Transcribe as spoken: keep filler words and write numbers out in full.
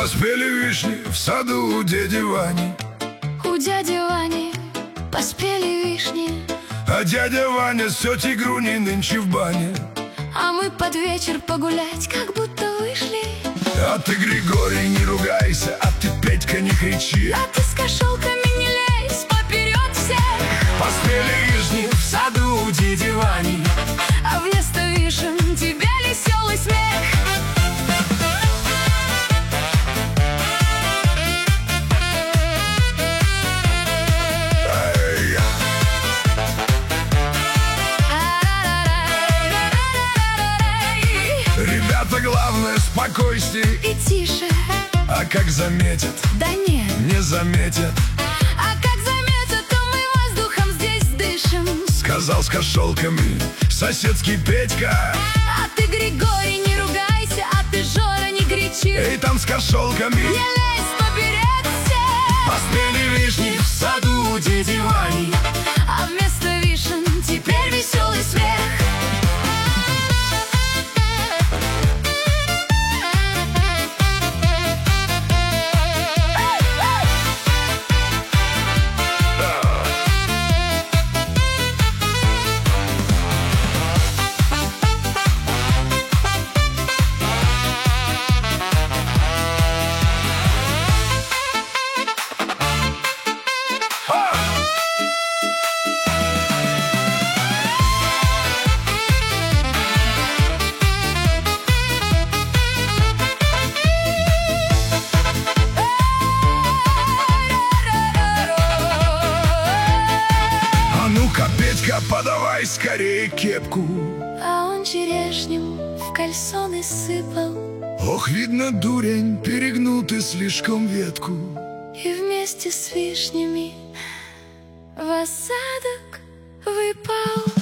Поспели вишни в саду у дяди Вани. У дяди Вани поспели вишни, А дядя Ваня с тетей Груней нынче в бане. а мы под вечер погулять как будто вышли. А ты, Григорий, не ругайся, а ты, Петька, не кричи. А ты с кошелками не лезь поперед всех. Поспели вишни в саду у дяди Вани, А вместо вишен тебе веселый смех. Ребята, главное спокойствие И тише, А как заметят, да нет. не заметят. А как заметят, то мы воздухом здесь дышим. Сказал с кошелками соседский Петька. А ты, Григорий, не ругайся, а ты, Жора, не кричи. Эй, там с кошелками Не лезь поперед всех. поспели вишни в саду у дяди Вани. А вместо вишен теперь веселый смех. Петька, подавай скорее кепку. А он черешню в кальсоны сыпал. Ох, видно, дурень, перегнул ты слишком ветку. И вместе с вишнями в осадок выпал.